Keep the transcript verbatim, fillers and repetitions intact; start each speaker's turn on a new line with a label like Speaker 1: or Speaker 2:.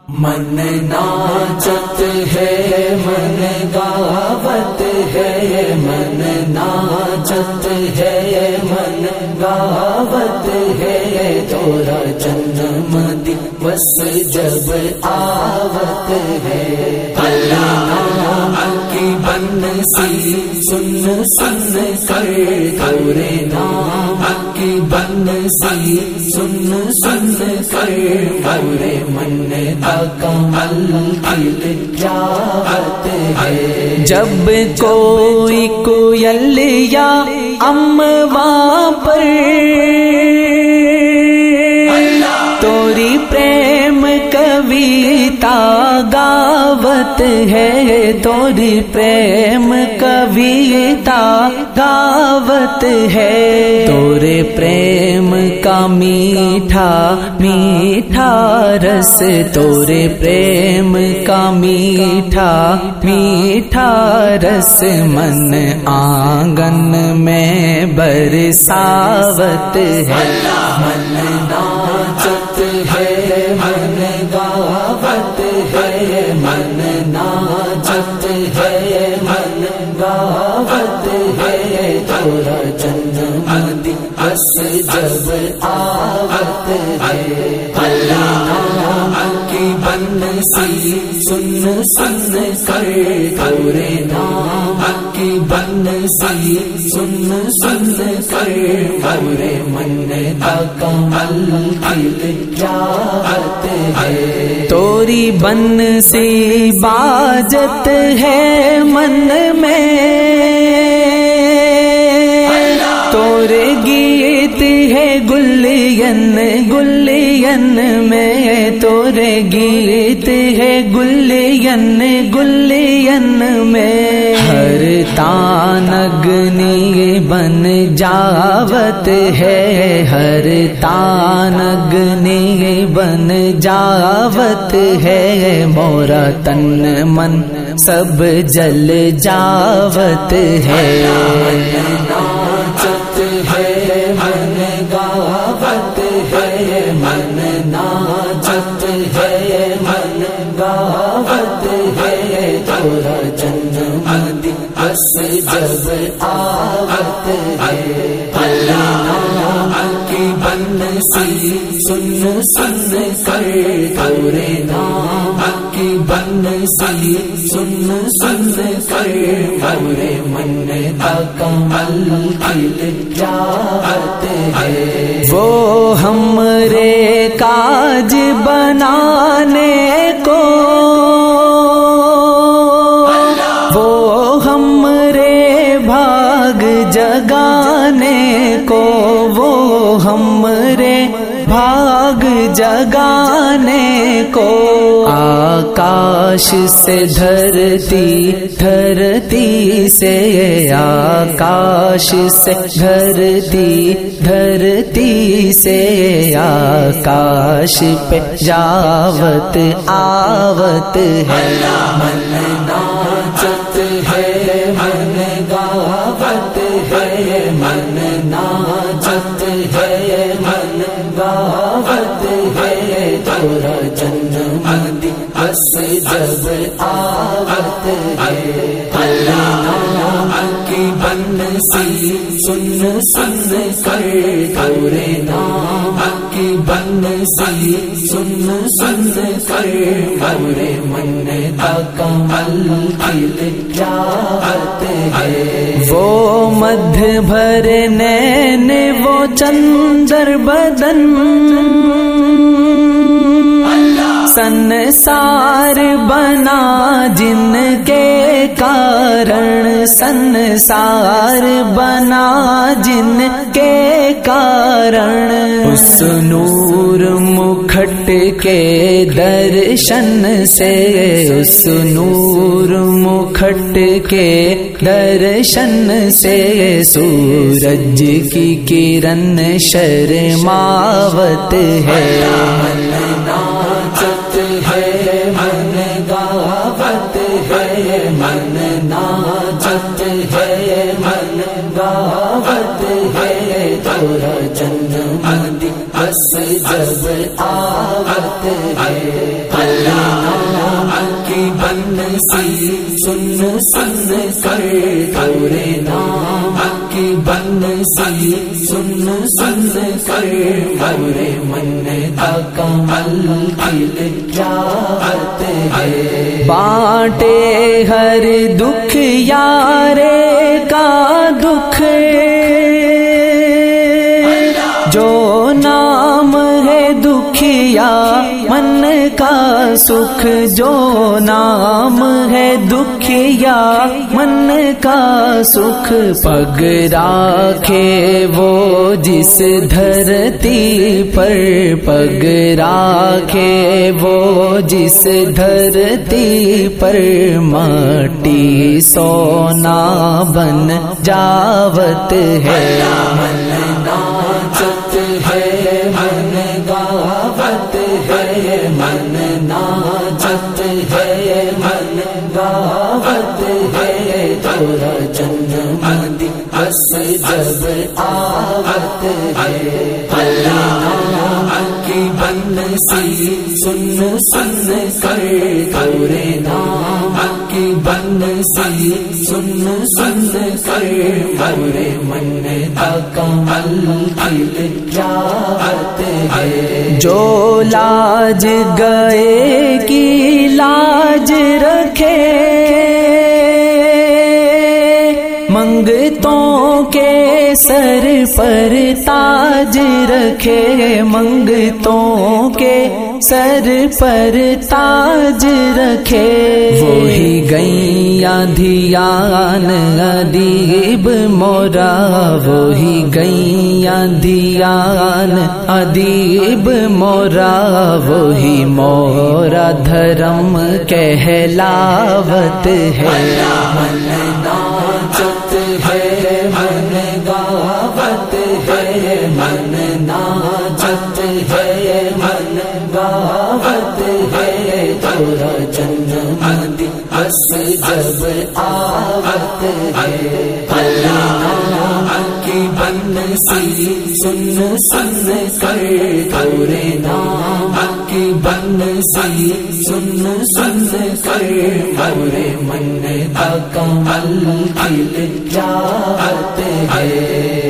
Speaker 1: من ناچت ہے من گاوت ہے من ناچت ہے من گاوت ہے تورا جنم دیوس جب آوت ہے اللہ نام کی بنسی سن سن کر تورے نام کی بنسی سن سن کر تورے من کا کمل کھل جاوت ہے جب کوئی کویلیا امواں پر توری پریم کویتا گاوت ہے توری پریم کویتا گاوت ہے تورے پریم کا میٹھا میٹھا رس تورے پریم کا میٹھا میٹھا رس من آنگن میں برساوت ہے من ناچت ہے من گاوت ہے من ناچت ہے من گاوت ہے تورا جنم دیوس جب آوت ہے اللہ نام کی بنسی سن سن کر تورے نام کی بنسی سن سن کر تورے من کا کمل کھل جاوت ہے توری بنسی باجت ہے من میں تورے گیت ہے گلین گلین میں تورے گیت ہے گلین گلین میں ہر تانگنی بن جاوت ہے ہر تانگنی بن جاوت ہے مورا تن من سب جل جاوت ہے ناچت ہے من گاوت ہے من ناچت ہے من گاوت ہے تورا جنم دیوس جب آوت ہے اللہ نام کی بنسی سن سن کر تورے نام کی بنسی سن سن کر تورے من کا کمل کھل جاوت ہے وہ ہمرے کاج بنانے کو وہ ہمرے بھاگ جگانے کو وہ ہمرے بھاگ جگانے کو آکاش سے دھرتی دھرتی سے آکاش سے دھرتی دھرتی سے آکاش پہ جاوت آوت ہے من ناچت ہے من گاوت ہے من ناچت ہے من گاوت ہے تورا جنم دیوس جب آوت ہے اللہ نام کی بنسی سن سن کر تورے نام کی بنسی سن سن کر تورے من کا کمل کھل جاوت ہے وہ مدھ بھر نین وہ چندر بدن سنسار بنا جن کے کارن سنسار بنا جن کے کارن اس نور مکھٹ کے درشن سے اس نور مکھٹ کے درشن سے سورج کی کرن شرماوت ہے ہے من گاوت ہے من ناچت ہے من گاوت ہے تورا جنم دیوس بس جب آوت ہے اللہ کی بنسی سن سن کر تورے نام کی بنسی سن سن کر تورے من دا کمل کھل جاوت ہے
Speaker 2: بانٹے ہر دکھ یارے کا دکھ جو نام ہے دکھیا من کا سکھ جو نام ہے دکھیا من کا سکھ پگ راکھے وہ جس دھرتی پر پگ راکھے وہ جس دھرتی پر مٹی سونا بن جاوت ہے
Speaker 1: من ناچت ہے من گاوت ہے تورا جنم دن بس جب آوت ہے اللہ کی بنسی سن سن کر تورے نام کی بنسی سن سن کر تورے من دا کمل کھل جاوت ہے
Speaker 2: جو لاج گئے کی لاج رکھے منگتوں کے سر پر تاج رکھے منگتوں کے سر پر تاج رکھے وہی گئیاں دھیان ادیب مورا وہی گئیاں دھیان ادیب مورا وہی مورا دھرم کہلاوت ہے
Speaker 1: من ناچت ہے من گاوت ہے من ناچت ہے من گاوت ہے تورا جنم دن بس جب آوت ہے اللہ کی بنسی سن سن کر تورے نام کی بنسی سن سن کر تورے من دا کمل کھل جاوت ہے